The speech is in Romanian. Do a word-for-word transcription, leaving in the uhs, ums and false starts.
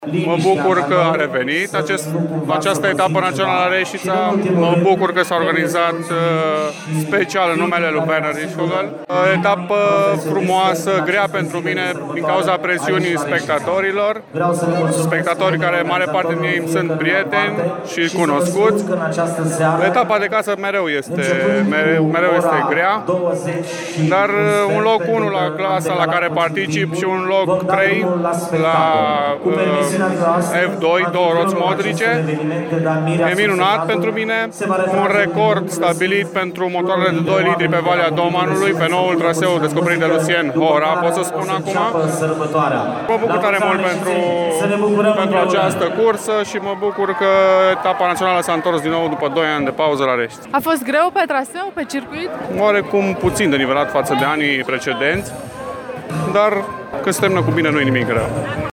Mă bucur că a revenit acest, această etapă națională a Reșița. Mă bucur că s-a organizat uh, special în numele lui Werner Ischugel. O etapă frumoasă, grea pentru mine din cauza presiunii spectatorilor. Spectatori care, mare parte din ei, sunt prieteni și cunoscuți. Etapa de casă mereu este, mereu, mereu este grea, dar uh, un loc unu la clasa la care particip și un loc trei la uh, F doi, două roți modrice, e minunat pentru mine. Un record stabilit pentru motoarele de doi litri pe Valea Domnului, pe noul traseu descoperit de Lucien Hora, pot să spun acum. Mă bucur tare mult pentru, pentru această cursă și mă bucur că etapa națională s-a întors din nou după doi ani de pauză la Reșița. A fost greu pe traseu, pe circuit? Oarecum puțin de nivelat față de anii precedenți, dar când se termină cu bine nu e nimic greu.